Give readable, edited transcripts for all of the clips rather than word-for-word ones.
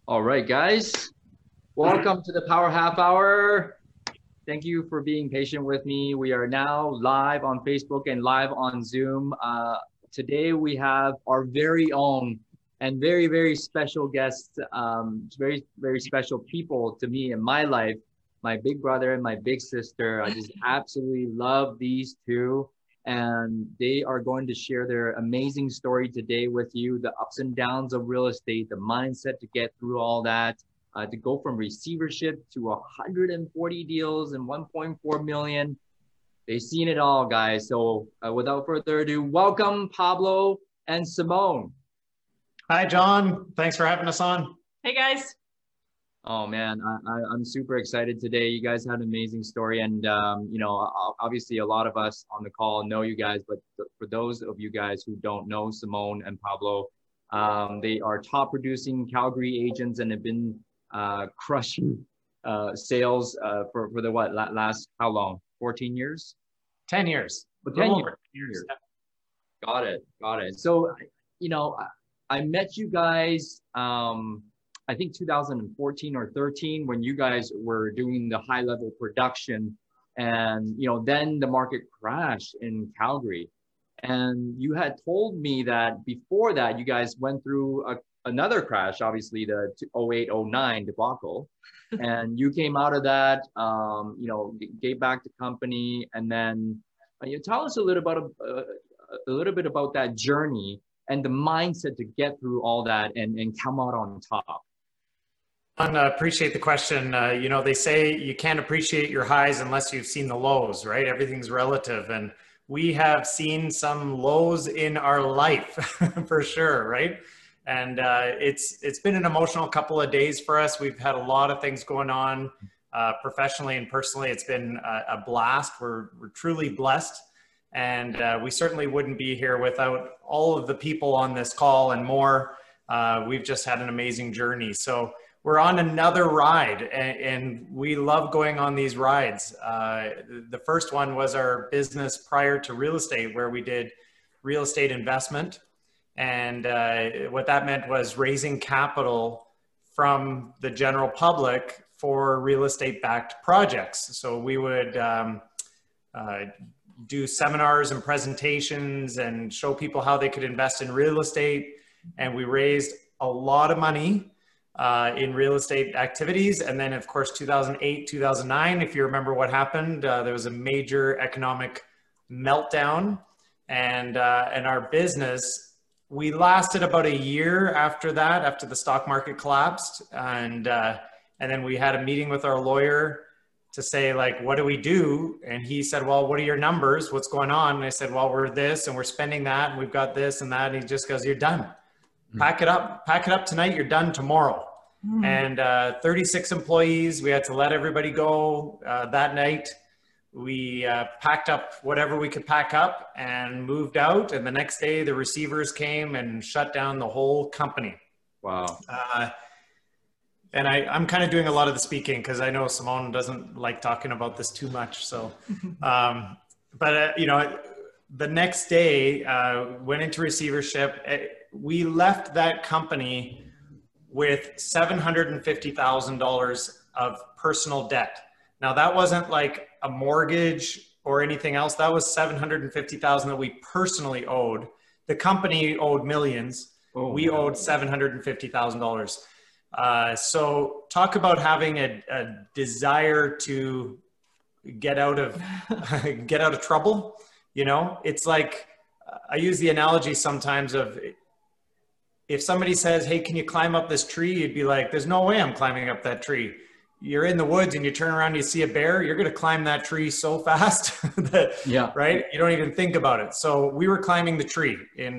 All right, guys. Welcome to the Power Half Hour. Thank you for being patient with me. We are now live on Facebook and live on Zoom. Today we have our very own and very, very special guests, very, very special people to me in my life, my big brother and my big sister. I just absolutely love these two. And they are going to share their amazing story today with you, the ups and downs of real estate, the mindset to get through all that, to go from receivership to 140 deals and 1.4 million. They've seen it all, guys. So without further ado, welcome Pablo and Simone. Hi, John. Thanks for having us on. Hey, guys. Oh man, I'm super excited today. You guys had an amazing story, and obviously a lot of us on the call know you guys, but for those of you guys who don't know Simone and Pablo, they are top producing Calgary agents and have been crushing sales for the last how long? 14 years? 10 years. 10 years. Got it. So, I met you guys. I think 2014 or 13 when you guys were doing the high level production, and then the market crashed in Calgary, and you had told me that before that you guys went through another crash, obviously the 08-09 debacle, and you came out of that, gave back the company, and then you tell us a little bit about that journey and the mindset to get through all that and come out on top. I appreciate the question. They say you can't appreciate your highs unless you've seen the lows, right? Everything's relative. And we have seen some lows in our life for sure, right? And it's been an emotional couple of days for us. We've had a lot of things going on professionally and personally. It's been a blast. We're truly blessed. And we certainly wouldn't be here without all of the people on this call and more. We've just had an amazing journey. So we're on another ride, and we love going on these rides. The first one was our business prior to real estate, where we did real estate investment. And what that meant was raising capital from the general public for real estate backed projects. So we would do seminars and presentations and show people how they could invest in real estate. And we raised a lot of money in real estate activities. And then of course, 2008, 2009, if you remember what happened, there was a major economic meltdown, and our business, we lasted about a year after that, after the stock market collapsed. And then we had a meeting with our lawyer to say, like, what do we do? And he said, well, what are your numbers? What's going on? And I said, well, we're this and we're spending that and we've got this and that. And he just goes, you're done. Pack it up tonight. You're done tomorrow. And 36 employees, we had to let everybody go that night. We packed up whatever we could pack up and moved out. And the next day the receivers came and shut down the whole company. Wow. And I'm kind of doing a lot of the speaking because I know Simone doesn't like talking about this too much. So, the next day went into receivership. We left that company with $750,000 of personal debt. Now that wasn't like a mortgage or anything else. That was $750,000 that we personally owed. The company owed millions. Oh, we owed $750,000. So talk about having a desire to get out of trouble. It's like, I use the analogy sometimes of, if somebody says, hey, can you climb up this tree? You'd be like, there's no way I'm climbing up that tree. You're in the woods and you turn around and you see a bear, you're going to climb that tree so fast that, right? You don't even think about it. So we were climbing the tree in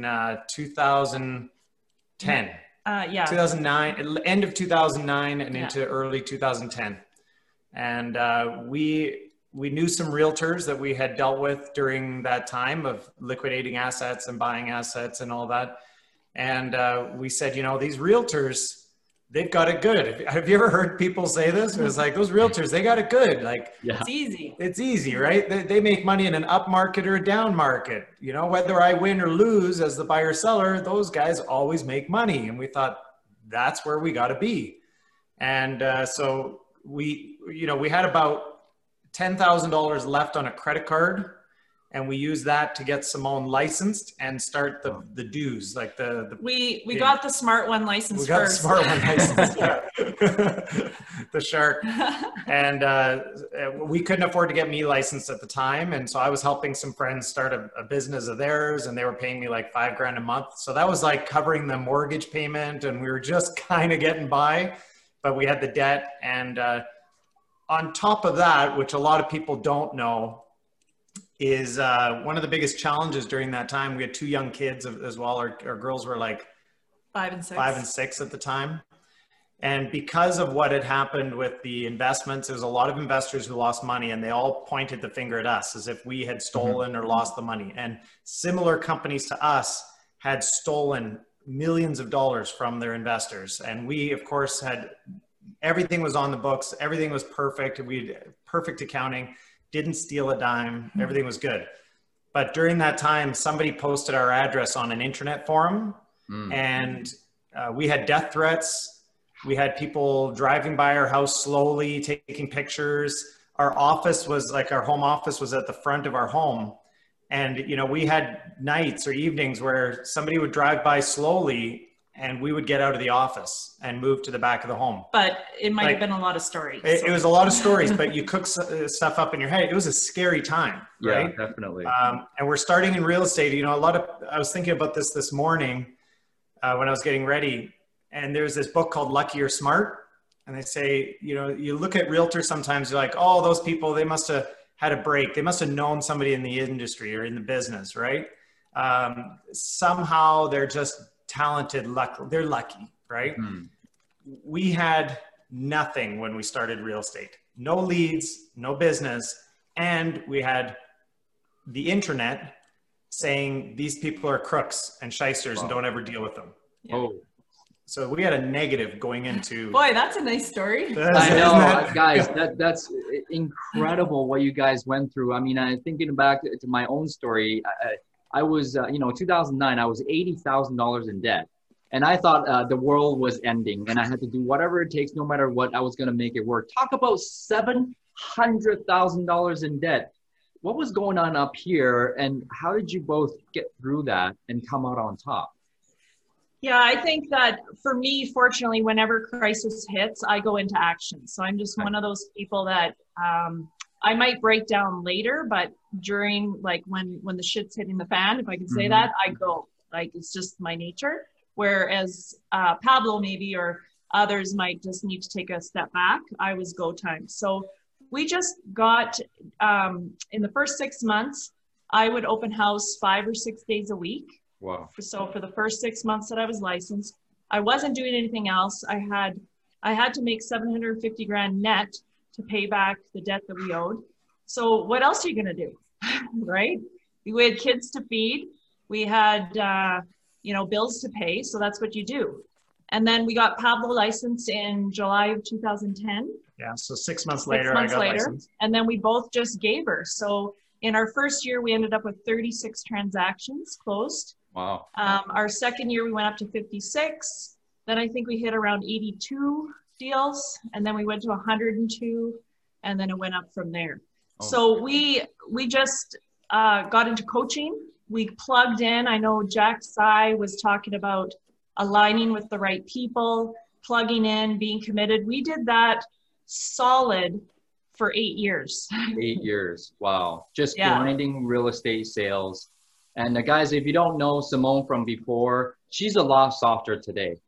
2010. 2009, end of 2009 and into early 2010. And we knew some realtors that we had dealt with during that time of liquidating assets and buying assets and all that. And we said, these realtors, they've got it good. Have you ever heard people say this? It was like, those realtors, they got it good. Like, it's easy. It's easy, right? They make money in an up market or a down market. Whether I win or lose as the buyer seller, those guys always make money. And we thought, that's where we got to be. And so we had about $10,000 left on a credit card, and we used that to get Simone licensed and start the dues, like we got the Smart One license we got first. the Smart One license, yeah. The Shark. And we couldn't afford to get me licensed at the time. And so I was helping some friends start a business of theirs, and they were paying me like $5,000 a month. So that was like covering the mortgage payment, and we were just kind of getting by, but we had the debt. And on top of that, which a lot of people don't know, is one of the biggest challenges during that time. We had 2 young kids as well. Our girls were like 5 and 6. 5 and 6 at the time. And because of what had happened with the investments, there was a lot of investors who lost money, and they all pointed the finger at us as if we had stolen or lost the money. And similar companies to us had stolen millions of dollars from their investors. And we, of course, everything was on the books. Everything was perfect. We had perfect accounting. Didn't steal a dime. Everything was good. But during that time, somebody posted our address on an internet forum, and we had death threats. We had people driving by our house slowly, taking pictures. Our office was like, our home office was at the front of our home. And, we had nights or evenings where somebody would drive by slowly, and we would get out of the office and move to the back of the home. But it might have been a lot of stories. It was a lot of stories, but you cook stuff up in your head. It was a scary time, right? Yeah, definitely. And we're starting in real estate. I was thinking about this morning when I was getting ready, and there's this book called Lucky or Smart. And they say, you look at realtors sometimes, you're like, oh, those people, they must have had a break. They must have known somebody in the industry or in the business, right? Somehow they're just talented, they're lucky, right? We had nothing when we started real estate. No leads, no business. And we had the internet saying these people are crooks and shysters and don't ever deal with them. Oh, so we had a negative going into. Boy, that's a nice story. I know, guys, that's incredible what you guys went through. I mean, I'm thinking back to my own story. I was, 2009, I was $80,000 in debt. And I thought the world was ending, and I had to do whatever it takes, no matter what, I was going to make it work. Talk about $700,000 in debt. What was going on up here, and how did you both get through that and come out on top? Yeah, I think that for me, fortunately, whenever crisis hits, I go into action. So I'm just one of those people that I might break down later, but during like when the shit's hitting the fan, if I can say that, I go. Like, it's just my nature. Whereas Pablo maybe or others might just need to take a step back. I was go time. So we just got, in the first 6 months, I would open house 5 or 6 days a week. Wow. So for the first 6 months that I was licensed, I wasn't doing anything else. I had to make $750,000 net to pay back the debt that we owed. So what else are you going to do? Right? We had kids to feed. We had, bills to pay. So that's what you do. And then we got Pablo licensed in July of 2010. Yeah. So 6 months later, I got licensed. And then we both just gave her. So in our first year, we ended up with 36 transactions closed. Wow. Our second year, we went up to 56. Then I think we hit around 82 deals. And then we went to 102. And then it went up from there. Oh. So we just got into coaching. We plugged in. I know Jack Tsai was talking about aligning with the right people, plugging in, being committed. We did that solid for 8 years. 8 years. Wow. Just grinding real estate sales. And guys, if you don't know Simone from before, she's a lot softer today.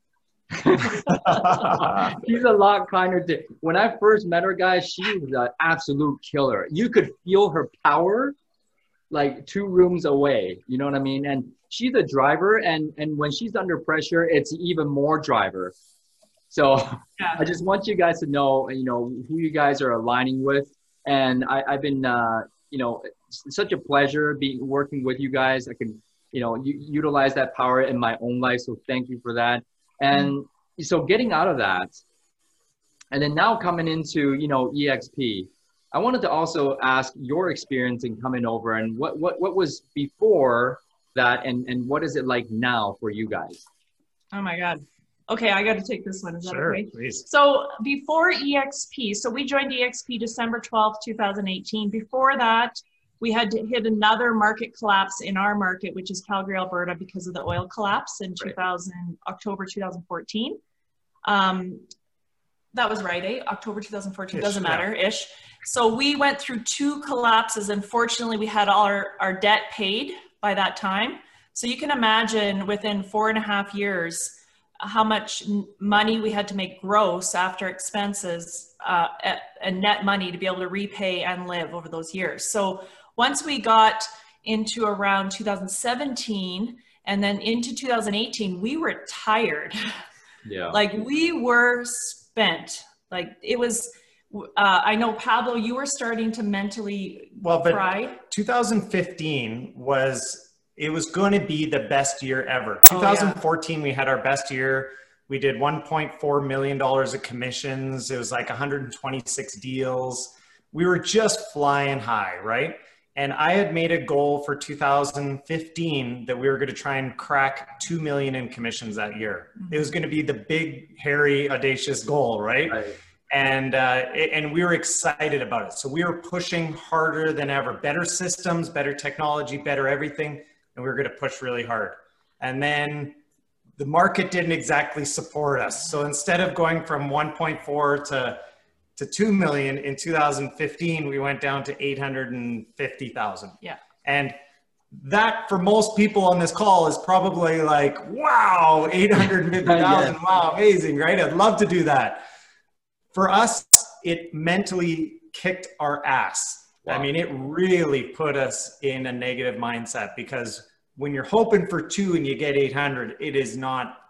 She's a lot kinder. When I first met her, guys, she was an absolute killer. You could feel her power like 2 rooms away. You know what I mean? And she's a driver, and when she's under pressure, it's even more driver. So I just want you guys to know, who you guys are aligning with. And I've been, it's such a pleasure working with you guys. I can, utilize that power in my own life. So thank you for that. And so getting out of that, and then now coming into, EXP, I wanted to also ask your experience in coming over, and what was before that, and what is it like now for you guys? Oh my God. Okay, I got to take this one. Is that Sure, okay? please. So before EXP, so we joined EXP December 12th, 2018. Before that, we had to hit another market collapse in our market, which is Calgary, Alberta, because of the oil collapse in October 2014. That was right, eh? October 2014, doesn't matter, ish. So we went through 2 collapses, and fortunately we had all our debt paid by that time. So you can imagine within 4.5 years, how much money we had to make gross after expenses and net money to be able to repay and live over those years. So once we got into around 2017 and then into 2018, we were tired. Yeah. Like we were spent. Like it was, I know Pablo, you were starting to mentally cry. 2015 it was going to be the best year ever. 2014, we had our best year. We did $1.4 million of commissions. It was like 126 deals. We were just flying high, right? And I had made a goal for 2015 that we were going to try and crack 2 million in commissions that year. It was going to be the big, hairy, audacious goal, right? And we were excited about it. So we were pushing harder than ever. Better systems, better technology, better everything. And we were going to push really hard. And then the market didn't exactly support us. So instead of going from 1.4 to 2 million in 2015, we went down to 850,000. Yeah. And that for most people on this call is probably like, wow, 850,000. Wow, amazing, right? I'd love to do that. For us, it mentally kicked our ass. Wow. I mean, it really put us in a negative mindset, because when you're hoping for 2 and you get 800, it is not,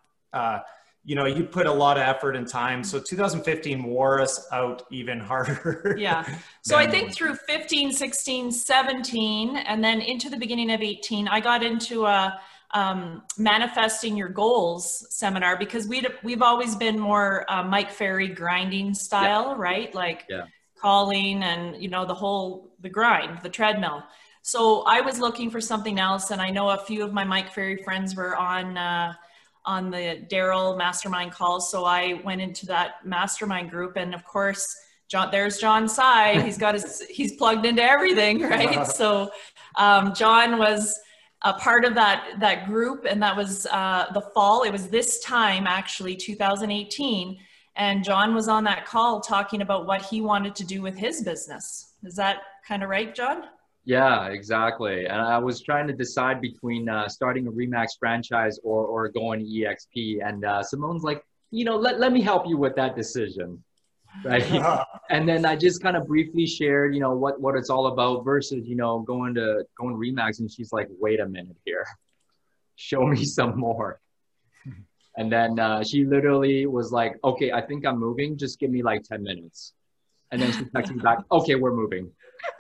you put a lot of effort and time. So 2015 wore us out even harder. Yeah. So I think through 15, 16, 17, and then into the beginning of 18, I got into a manifesting your goals seminar, because we've always been more Mike Ferry grinding style, right? Like calling and, the grind, the treadmill. So I was looking for something else. And I know a few of my Mike Ferry friends were on the Daryl mastermind calls. So I went into that mastermind group, and of course, there's John Sy. He's plugged into everything, right? So John was a part of that group, and that was the fall. It was this time, actually, 2018. And John was on that call talking about what he wanted to do with his business. Is that kind of right, John? Yeah, exactly. And I was trying to decide between starting a RE/MAX franchise or going EXP. And Simone's like, let me help you with that decision. Right. And then I just kind of briefly shared, what it's all about versus, going RE/MAX. And she's like, wait a minute here. Show me some more. And then she literally was like, okay, I think I'm moving. Just give me like 10 minutes. And then she texted me back, okay, we're moving.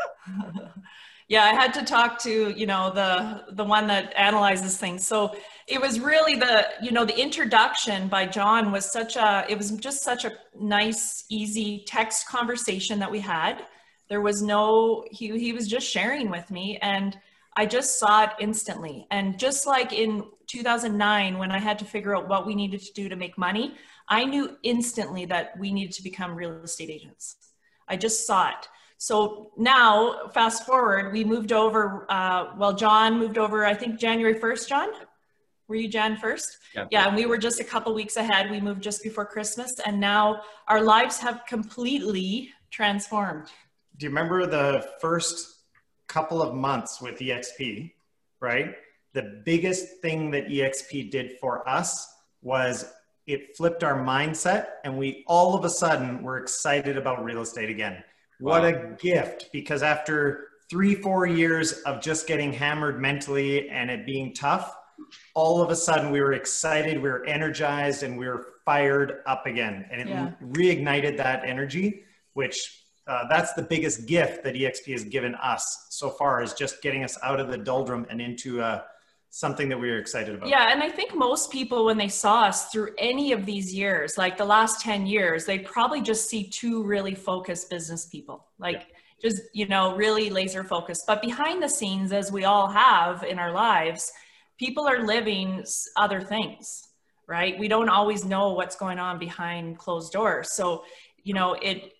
Yeah, I had to talk to, the one that analyzes things. So it was really the introduction by John was it was just such a nice, easy text conversation that we had. There was he was just sharing with me, and I just saw it instantly. And just like in 2009, when I had to figure out what we needed to do to make money, I knew instantly that we needed to become real estate agents. I just saw it. So now, fast forward, we moved over, John moved over, I think January 1st, John? Were you Jan 1st? Yeah, and we were just a couple weeks ahead. We moved just before Christmas, and now our lives have completely transformed. Do you remember the first couple of months with EXP, right? The biggest thing that EXP did for us was it flipped our mindset, and we all of a sudden were excited about real estate again. What a gift, because after 3-4 years of just getting hammered mentally and it being tough, all of a sudden we were excited, we were energized, and we were fired up again. And it reignited that energy, which that's the biggest gift that EXP has given us so far, is just getting us out of the doldrum and into something that we were excited about. Yeah, and I think most people, when they saw us through any of these years, like the last 10 years, they probably just see 2 really focused business people, just, really laser focused. But behind the scenes, as we all have in our lives, people are living other things. right? We don't always know what's going on behind closed doors. So, you know,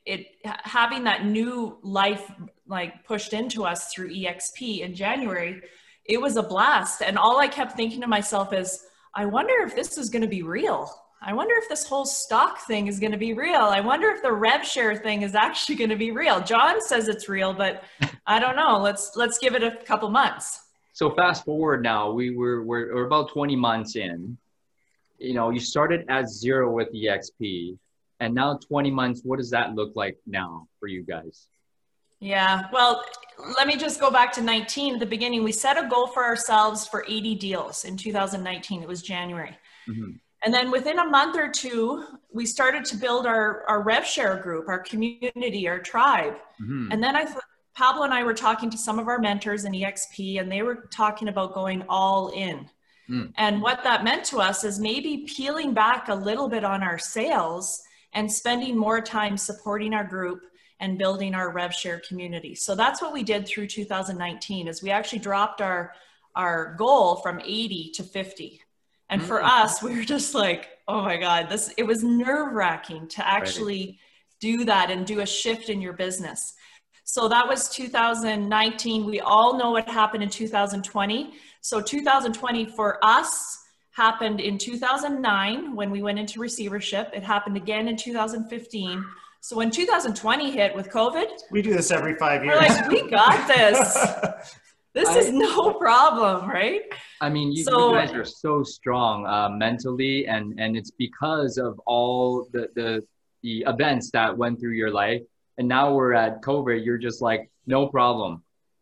having that new life like pushed into us through EXP in January, it was a blast. And all I kept thinking to myself is, I wonder if this is going to be real. I wonder if this whole stock thing is going to be real. I wonder if the rev share thing is actually going to be real. John says it's real, but I don't know. Let's give it a couple months. So fast forward now, we're about 20 months in. You know, you started at 0 with EXP, and now 20 months. What does that look like now for you guys? Yeah, well, let me just go back to 19. At the beginning, we set a goal for ourselves for 80 deals in 2019. It was January. Mm-hmm. And then within a month or two, we started to build our rev share group, our community, our tribe. Mm-hmm. And then Pablo and I were talking to some of our mentors in EXP, and they were talking about going all in. Mm. And what that meant to us is maybe peeling back a little bit on our sales and spending more time supporting our group and building our rev share community. So that's what we did through 2019, is we actually dropped our goal from 80 to 50. And for us, we were just like, oh my God, it was nerve-wracking to actually do that and do a shift in your business. So that was 2019. We all know what happened in 2020. So 2020 for us happened in 2009 when we went into receivership. It happened again in 2015. So when 2020 hit with COVID, we do this every 5 years. We're like, we got this. This is no problem, right? I mean, you guys are so strong mentally, and it's because of all the events that went through your life. And now we're at COVID. You're just like, no problem.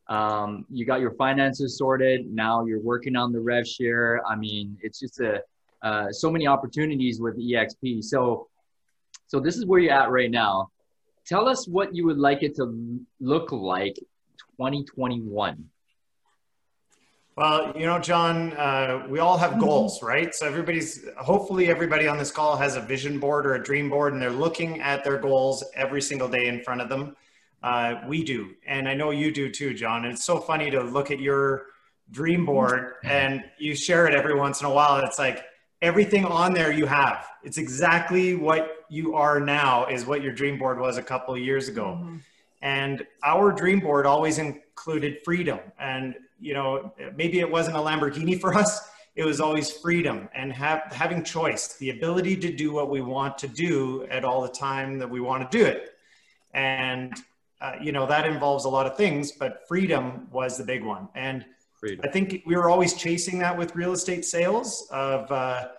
You got your finances sorted. Now you're working on the rev share. I mean, it's just so many opportunities with EXP. So this is where you're at right now. Tell us what you would like it to look like 2021. Well, you know, John, we all have goals, right? So hopefully everybody on this call has a vision board or a dream board, and they're looking at their goals every single day in front of them. We do. And I know you do too, John. And it's so funny to look at your dream board and you share it every once in a while. It's like everything on there you have. It's exactly what you are now is what your dream board was a couple of years ago. Mm-hmm. And our dream board always included freedom. And you know, maybe it wasn't a Lamborghini for us. It was always freedom and having choice, the ability to do what we want to do at all the time that we want to do it. And, you know, that involves a lot of things, but freedom was the big one. And freedom. I think we were always chasing that with real estate sales of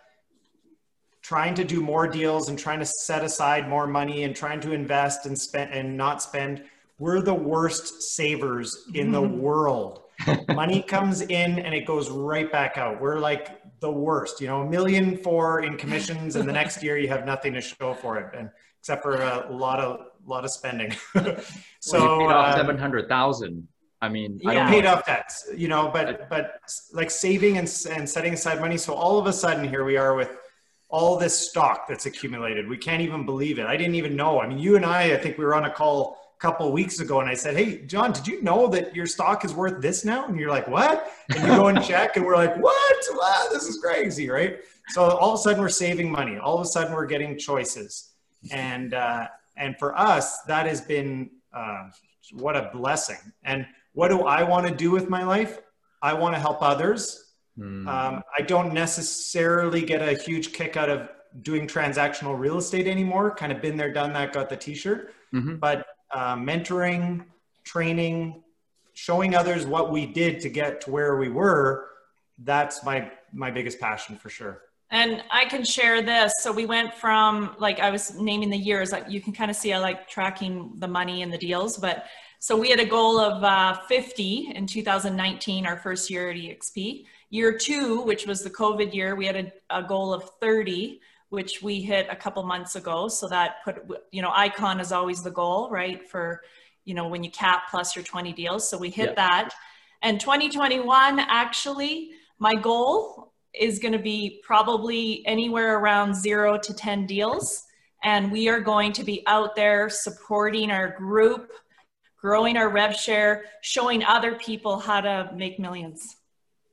trying to do more deals and trying to set aside more money and trying to invest and spend and not spend. We're the worst savers in the world. Money comes in and it goes right back out. We're like the worst, you know, $1 million in commissions, and the next year you have nothing to show for it, and except for a lot of spending. So well, you paid off 700,000. I mean, I don't paid off debts, you know, but like saving and setting aside money. So all of a sudden here we are with all this stock that's accumulated. We can't even believe it. I didn't even know. I mean, you and I think we were on a call couple of weeks ago and I said, hey, John, did you know that your stock is worth this now? And you're like, what? And you go and check and we're like, what? Wow, this is crazy, right? So all of a sudden we're saving money. All of a sudden we're getting choices. And for us, that has been, what a blessing. And what do I want to do with my life? I want to help others. I don't necessarily get a huge kick out of doing transactional real estate anymore. Kind of been there, done that, got the t-shirt. Mm-hmm. But mentoring, training, showing others what we did to get to where we were, that's my biggest passion for sure. And I can share this. So we went from, like I was naming the years, like you can kind of see I like tracking the money and the deals, but so we had a goal of 50 in 2019, our first year at EXP. Year 2, which was the COVID year, we had a goal of 30, which we hit a couple months ago. So that put, you know, Icon is always the goal, right? For, you know, when you cap plus your 20 deals. So we hit that. And 2021, actually, my goal is going to be probably anywhere around 0 to 10 deals. And we are going to be out there supporting our group, growing our rev share, showing other people how to make millions.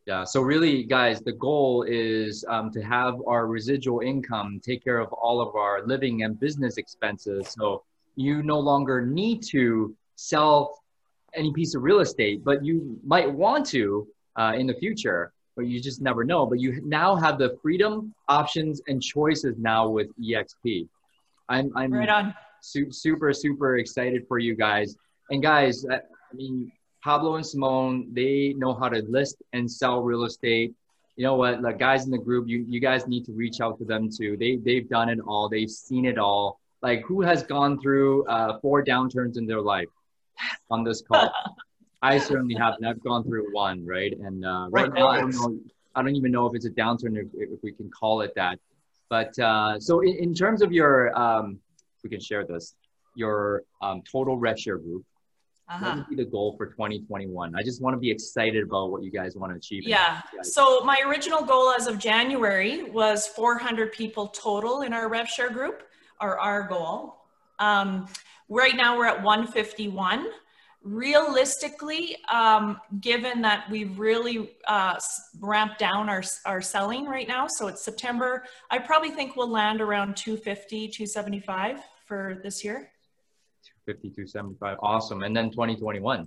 Yeah. So really, guys, the goal is to have our residual income take care of all of our living and business expenses. So you no longer need to sell any piece of real estate, but you might want to in the future, but you just never know. But you now have the freedom, options, and choices now with EXP. I'm Right on. super excited for you guys. And guys, I mean, Pablo and Simone, they know how to list and sell real estate. You know what, like guys in the group, you guys need to reach out to them too. They've done it all. They've seen it all. Like who has gone through 4 downturns in their life on this call? I certainly haven't. I've gone through one, right? And right now, I don't even know if it's a downturn, if we can call it that. But so in terms of your, we can share this, your total rev share group, what would be the goal for 2021? I just want to be excited about what you guys want to achieve. Yeah. So my original goal as of January was 400 people total in our rev share group, or our goal. Right now we're at 151. Realistically, given that we've really ramped down our selling right now, so it's September, I probably think we'll land around 250, 275 for this year. 250, 275, awesome. And then 2021.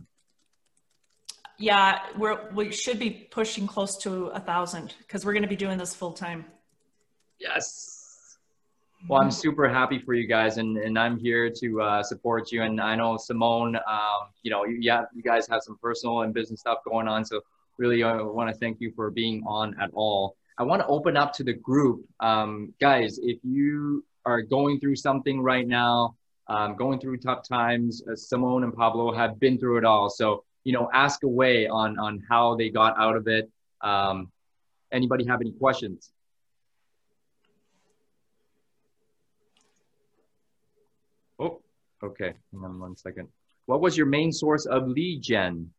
Yeah, we should be pushing close to 1,000 because we're going to be doing this full time. Yes. Well, I'm super happy for you guys, and I'm here to support you. And I know Simone, you know, you guys have some personal and business stuff going on. So really, I want to thank you for being on at all. I want to open up to the group. Guys, if you are going through something right now, going through tough times, Simone and Pablo have been through it all. So, you know, ask away on how they got out of it. Anybody have any questions? Oh, okay. Hang on 1 second. What was your main source of lead gen?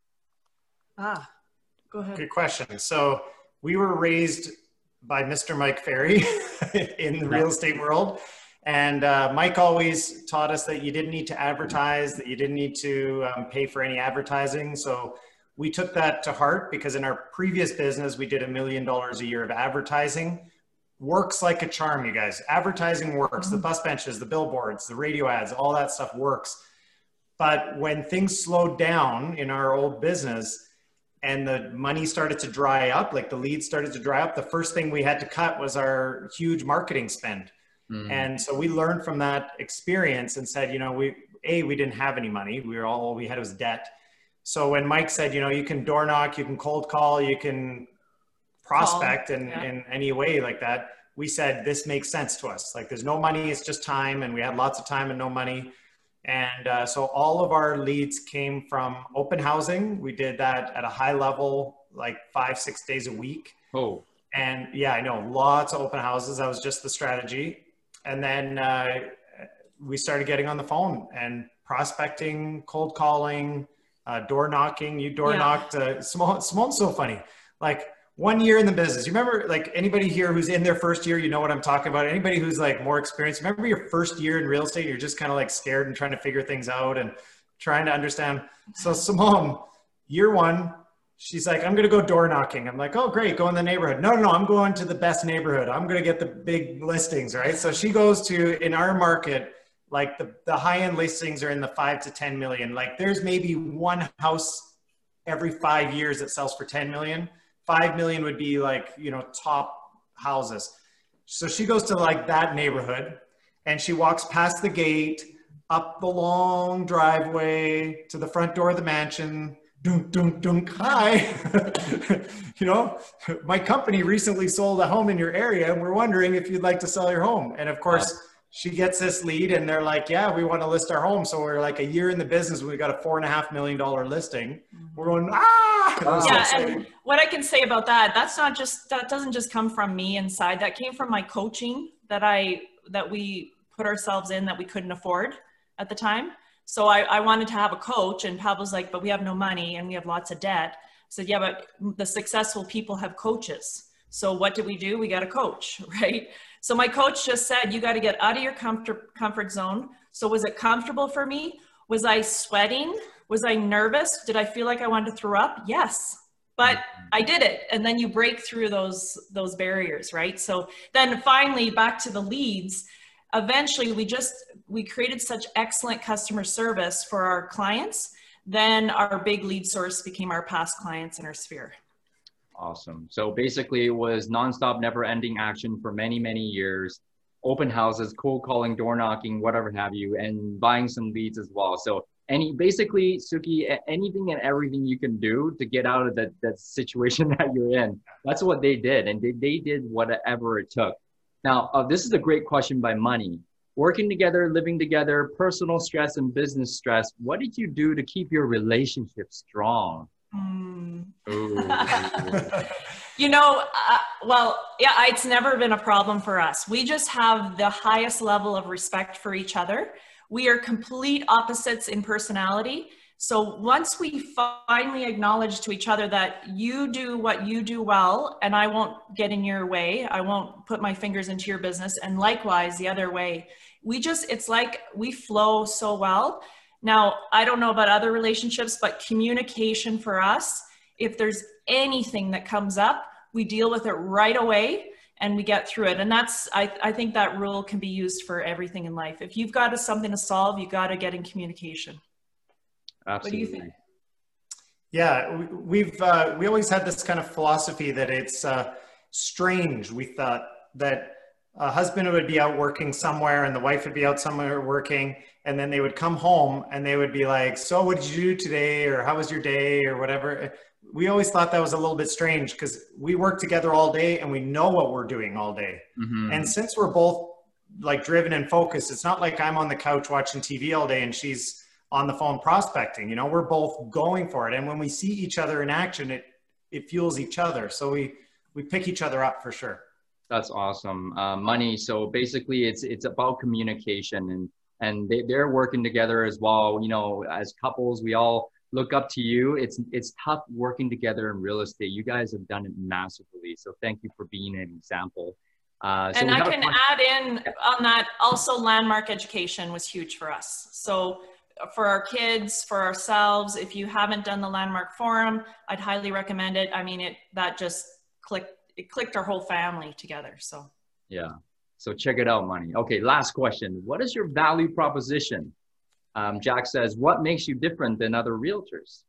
Go ahead. Good question. So we were raised by Mr. Mike Ferry in the real estate world. And Mike always taught us that you didn't need to advertise, that you didn't need to pay for any advertising. So we took that to heart because in our previous business, we did $1 million a year of advertising. Works like a charm, you guys. Advertising works. The bus benches, the billboards, the radio ads, all that stuff works. But when things slowed down in our old business and the money started to dry up, like the leads started to dry up, the first thing we had to cut was our huge marketing spend. And so we learned from that experience and said, you know, we didn't have any money. All we had was debt. So when Mike said, you know, you can door knock, you can cold call, you can prospect in any way like that, we said, this makes sense to us. Like there's no money, it's just time. And we had lots of time and no money. And so all of our leads came from open housing. We did that at a high level, like 5-6 days a week. Oh. And yeah, I know, lots of open houses. That was just the strategy. And then we started getting on the phone and prospecting, cold calling, door knocking. You door knocked. Simone's so funny. Like 1 year in the business. You remember, like anybody here who's in their first year, you know what I'm talking about. Anybody who's like more experienced, remember your first year in real estate, you're just kind of like scared and trying to figure things out and trying to understand. So Simone, year 1, she's like, I'm going to go door knocking. I'm like, oh, great. Go in the neighborhood. No, I'm going to the best neighborhood. I'm going to get the big listings, right? So she goes to, in our market, like the high-end listings are in the 5 to 10 million. Like there's maybe one house every 5 years that sells for 10 million. 5 million would be like, you know, top houses. So she goes to like that neighborhood and she walks past the gate, up the long driveway to the front door of the mansion. Dunk, dunk, dunk, hi. You know, my company recently sold a home in your area and we're wondering if you'd like to sell your home. And of course, she gets this lead and they're like, yeah, we want to list our home. So we're like a year in the business, we got a $4.5 million listing. We're going, Yeah, and what I can say about that, that doesn't just come from me inside. That came from my coaching that we put ourselves in that we couldn't afford at the time. So I wanted to have a coach and Pablo's like, but we have no money and we have lots of debt. I said, yeah, but the successful people have coaches. So what do? We got a coach, right? So my coach just said, you got to get out of your comfort zone. So was it comfortable for me? Was I sweating? Was I nervous? Did I feel like I wanted to throw up? Yes. but I did it. And then you break through those barriers, right? So then finally back to the leads, eventually we created such excellent customer service for our clients. Then our big lead source became our past clients in our sphere. Awesome. So basically it was nonstop, never ending action for many, many years, open houses, cold calling, door knocking, whatever have you, and buying some leads as well. So basically, Suki, anything and everything you can do to get out of that situation that you're in, that's what they did. And they did whatever it took. Now, this is a great question by Money. Working together, living together, personal stress and business stress. What did you do to keep your relationship strong? You know, well, yeah, it's never been a problem for us. We just have the highest level of respect for each other. We are complete opposites in personality. So once we finally acknowledge to each other that you do what you do well, and I won't get in your way, I won't put my fingers into your business, and likewise the other way, it's like we flow so well. Now, I don't know about other relationships, but communication for us, if there's anything that comes up, we deal with it right away and we get through it. And I think that rule can be used for everything in life. If you've got something to solve, you got to get in communication. Absolutely. What do you think? Yeah, we always had this kind of philosophy that it's strange. We thought that a husband would be out working somewhere and the wife would be out somewhere working, and then they would come home and they would be like, so what did you do today? Or how was your day? Or whatever. We always thought that was a little bit strange because we work together all day and we know what we're doing all day. Mm-hmm. And since we're both like driven and focused, it's not like I'm on the couch watching TV all day and she's on the phone prospecting. You know, we're both going for it. And when we see each other in action, it fuels each other. So we pick each other up for sure. That's awesome. Money. So basically it's about communication, and they're working together as well. You know, as couples, we all look up to you. It's tough working together in real estate. You guys have done it massively. So thank you for being an example. And I can add in on that also, landmark education was huge for us. So for our kids, for ourselves, if you haven't done the Landmark Forum, I'd highly recommend it. I mean, that just clicked our whole family together. So yeah, so check it out, Money. Okay, last question. What is your value proposition? Jack says, what makes you different than other realtors?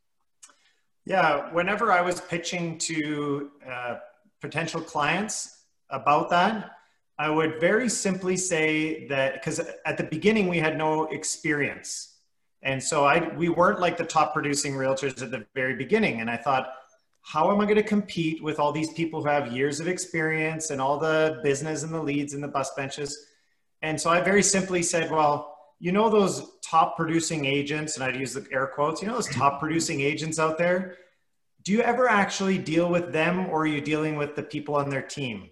Yeah, whenever I was pitching to potential clients about that, I would very simply say that, because at the beginning we had no experience. And so we weren't like the top producing realtors at the very beginning. And I thought, how am I going to compete with all these people who have years of experience and all the business and the leads and the bus benches? And so I very simply said, well, you know, those top producing agents, and I'd use the air quotes, you know, those top producing agents out there, do you ever actually deal with them, or are you dealing with the people on their team?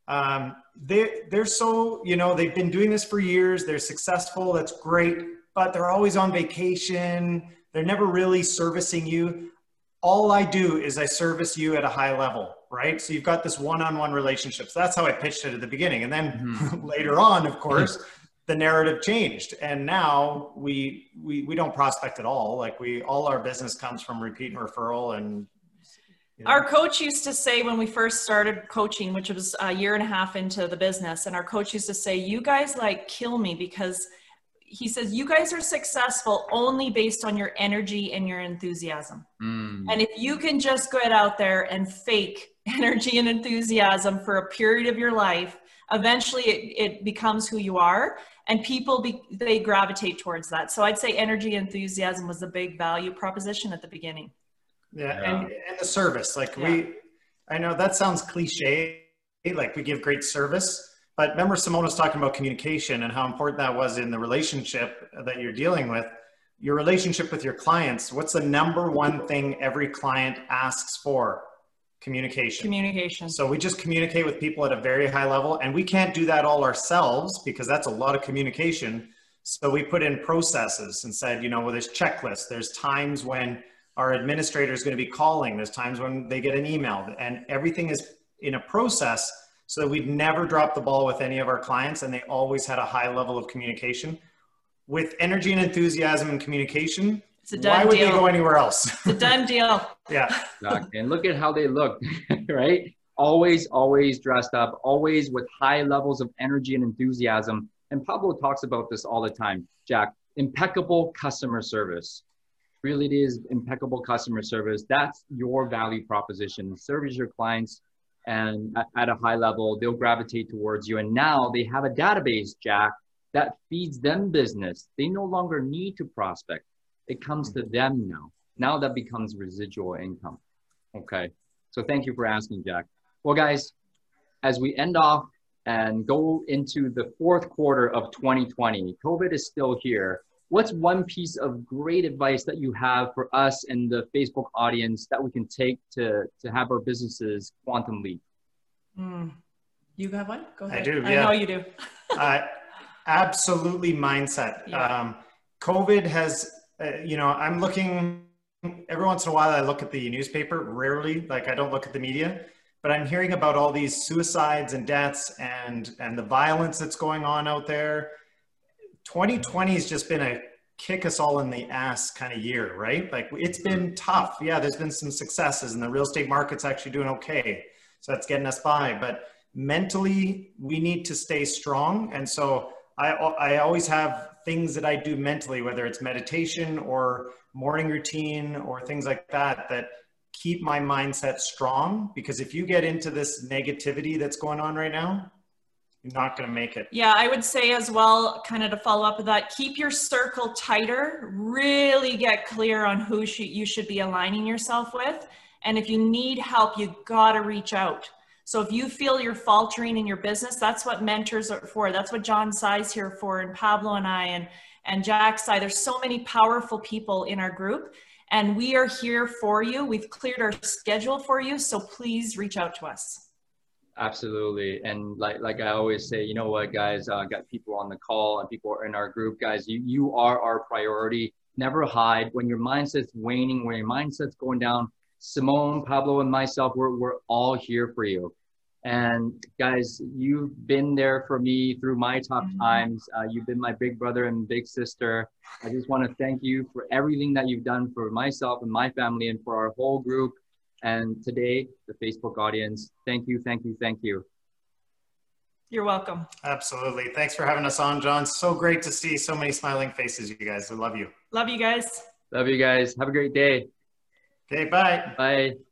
They're so, you know, they've been doing this for years. They're successful. That's great, but they're always on vacation. They're never really servicing you. All I do is I service you at a high level, right? So you've got this one-on-one relationship. So that's how I pitched it at the beginning. And then later on, of course, the narrative changed. And now we don't prospect at all. Like all our business comes from repeat and referral. And you know. Our coach used to say when we first started coaching, which was a year and a half into the business, and our coach used to say, you guys like kill me, because he says, you guys are successful only based on your energy and your enthusiasm. And if you can just get out there and fake energy and enthusiasm for a period of your life, eventually it becomes who you are, and people, they gravitate towards that. So I'd say energy and enthusiasm was a big value proposition at the beginning. Yeah. And the service, like I know that sounds cliche, like we give great service. But remember, Simone was talking about communication and how important that was in the relationship that you're dealing with. Your relationship with your clients, what's the number one thing every client asks for? Communication. Communication. So we just communicate with people at a very high level, and we can't do that all ourselves because that's a lot of communication. So we put in processes and said, you know, well, there's checklists. There's times when our administrator is going to be calling. There's times when they get an email, and everything is in a process. So we'd never dropped the ball with any of our clients, and they always had a high level of communication. With energy and enthusiasm and communication, It's a done Why would deal. they go anywhere else? It's a done deal. Yeah. Exactly. And look at how they look, right? Always dressed up, always with high levels of energy and enthusiasm. And Pablo talks about this all the time, Jack. Impeccable customer service. Really, it is impeccable customer service. That's your value proposition. Service your clients, and at a high level, they'll gravitate towards you. And now they have a database, Jack, that feeds them business. They no longer need to prospect. It comes to them now. Now that becomes residual income. Okay. So thank you for asking, Jack. Well, guys, as we end off and go into the fourth quarter of 2020, COVID is still here. What's one piece of great advice that you have for us and the Facebook audience that we can take to have our businesses quantum leap? You have one? Go ahead. I do, yeah. I know you do. Absolutely mindset. Yeah. COVID has, I'm looking, every once in a while I look at the newspaper, rarely, like I don't look at the media, but I'm hearing about all these suicides and deaths and the violence that's going on out there. 2020 has just been a kick us all in the ass kind of year, right? Like it's been tough. Yeah, there's been some successes and the real estate market's actually doing okay. So that's getting us by, but mentally we need to stay strong. And so I always have things that I do mentally, whether it's meditation or morning routine or things like that, that keep my mindset strong. Because if you get into this negativity that's going on right now, you're not going to make it. Yeah, I would say as well, kind of to follow up with that, keep your circle tighter, really get clear on who you should be aligning yourself with. And if you need help, you got to reach out. So if you feel you're faltering in your business, that's what mentors are for. That's what John Sai's here for, and Pablo and I, and Jack Sai. There's so many powerful people in our group, and we are here for you. We've cleared our schedule for you, so please reach out to us. Absolutely. And like I always say, you know what, guys, got people on the call and people are in our group, guys, you are our priority. Never hide. When your mindset's waning, when your mindset's going down, Simone, Pablo, and myself, we're all here for you. And guys, you've been there for me through my tough times. You've been my big brother and big sister. I just want to thank you for everything that you've done for myself and my family and for our whole group. And today, the Facebook audience, thank you, thank you, thank you. You're welcome. Absolutely. Thanks for having us on, John. So great to see so many smiling faces, you guys. We love you. Love you guys. Love you guys. Have a great day. Okay, bye. Bye.